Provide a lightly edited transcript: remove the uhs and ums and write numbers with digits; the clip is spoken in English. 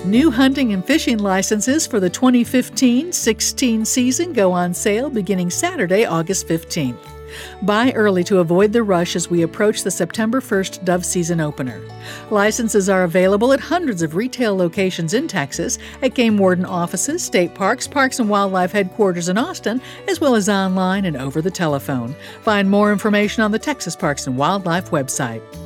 New hunting and fishing licenses for the 2015-16 season go on sale beginning Saturday, August 15th. Buy early to avoid the rush as we approach the September 1st dove season opener. Licenses are available at hundreds of retail locations in Texas, at game warden offices, state parks, Parks and Wildlife headquarters in Austin, as well as online and over the telephone. Find more information on the Texas Parks and Wildlife website.